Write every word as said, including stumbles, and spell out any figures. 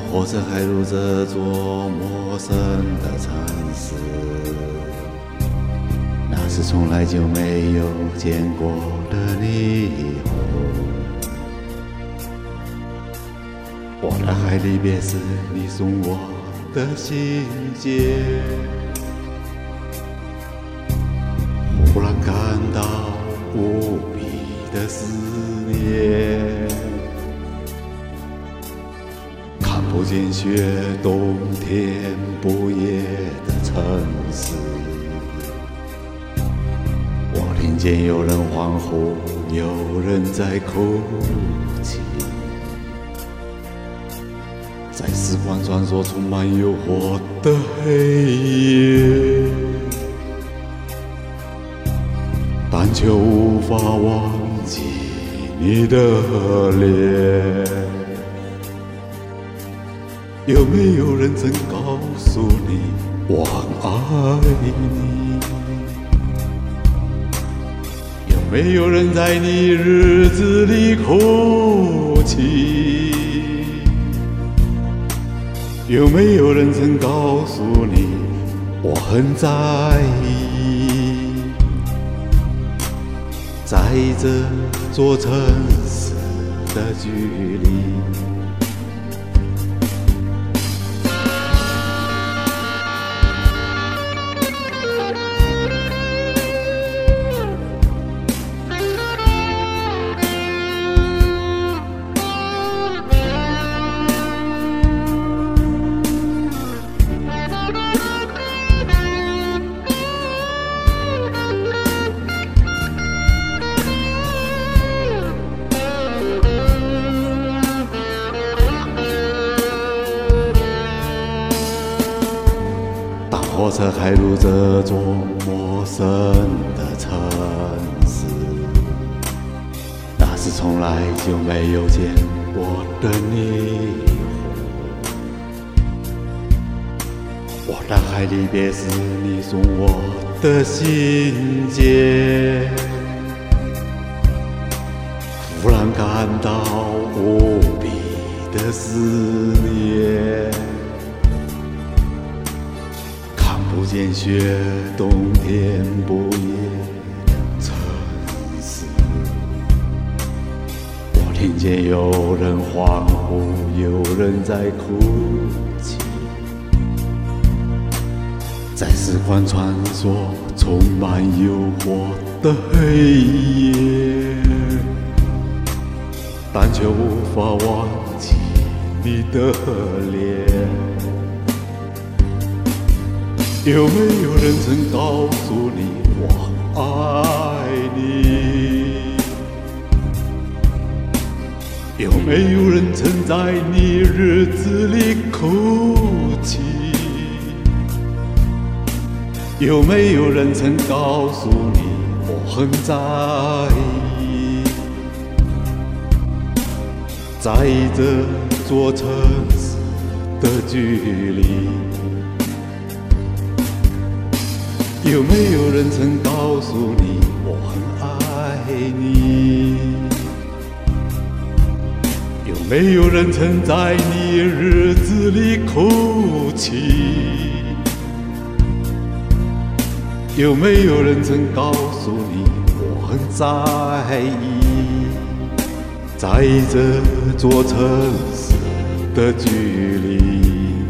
火车开入这座陌生的城市，那是从来就没有见过的霓虹。我的海离别是你送我的信件，忽然感到无比的思念，看不见雪，冬天不夜的城市。我听见有人欢呼，有人在哭泣，在时光穿梭充满诱惑的黑夜，但却无法忘记你的脸。有没有人曾告诉你我很爱你？有没有人在你日子里哭泣？有没有人曾告诉你我很在意？在这座城市的距离，火车开入这座陌生的城市，那是从来就没有见过的霓虹。我的海离别是你送我的信件，忽然感到无比的思念，不见雪，冬天不夜的城市。我听见有人欢呼，有人在哭泣，在时光穿梭充满诱惑的黑夜，但却无法忘记你的脸。有没有人曾告诉你我爱你？有没有人曾在你日子里哭泣？有没有人曾告诉你我很在意？在这座城市的距离，有没有人曾告诉你我很爱你？有没有人曾在你日子里哭泣？有没有人曾告诉你我很在意？在这座城市的距离。